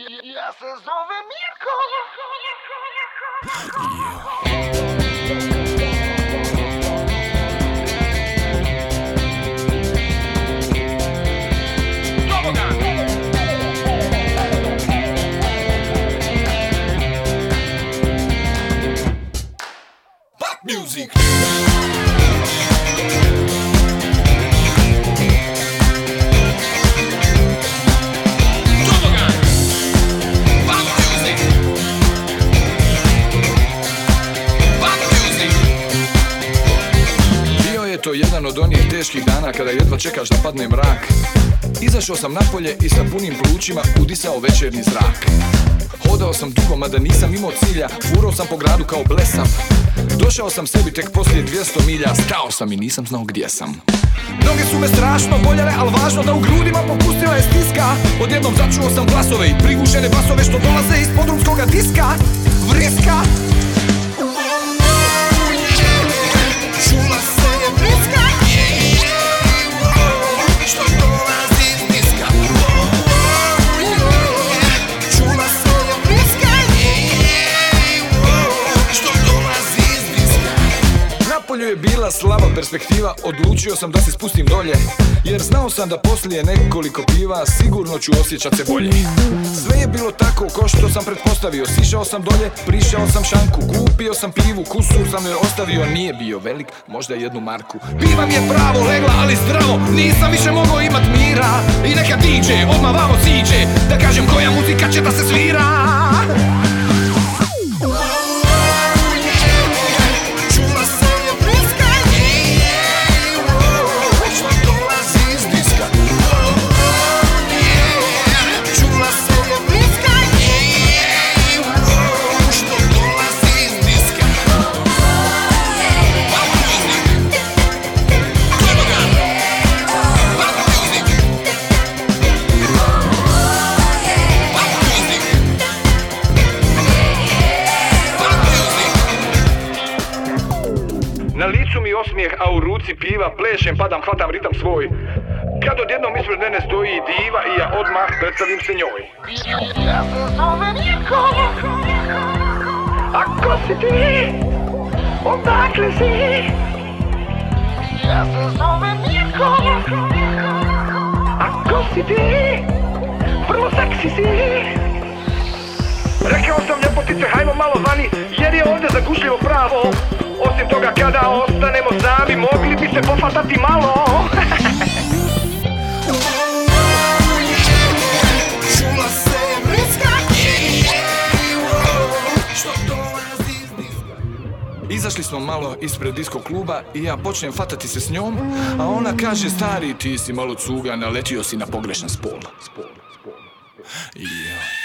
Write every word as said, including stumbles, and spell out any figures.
Ja se zovem Mirko. Pop music. To je jedan od onih teških dana kada jedva čekaš da padne mrak. Izašao sam napolje i sa punim plućima udisao večernji zrak. Hodao sam dugo, mada nisam imao cilja, furao sam po gradu kao blesav. Došao sam sebi tek poslije dvjesto milja, stao sam i nisam znao gdje sam. Noge su me strašno boljale, al važno da u grudima popustila je stiska. Odjednom začuo sam glasove i prigušene basove što dolaze iz podrumskoga diska. Vriska! Napolju je bila slaba perspektiva, odlučio sam da se spustim dolje, jer znao sam da poslije nekoliko piva sigurno ću osjećat se bolje. Sve je bilo tako ko što sam pretpostavio, sišao sam dolje, prišao sam šanku, kupio sam pivu, kusur sam joj ostavio, nije bio velik, možda jednu marku. Piva mi je pravo legla, ali zdravo, nisam više mogao imat mira. I neka D J odmah vamo siđe, da kažem koja muzika će da se svira. Na licu mi osmijeh, a u ruci piva, plešem, padam, hvatam ritam svoj. Kad odjednom ispred mene stoji diva i ja odmah predstavim se njoj. Ja se zovem Mirko. A ko si ti? Odakle si? Ja se zovem Mirko. A ko si ti? Vrlo seksi si. Rekao sam ljepotice, hajmo malo vani, jer je ovdje zagušljivo pravo. Osim toga kada ostanemo sami, mogli bi se pofatati malo. Izašli smo malo ispred disko kluba i ja počnem fatati se s njom, a ona kaže: stari, ti si malo cuga, naletio si na pogrešan spol. Spol, spol, spol. Yeah.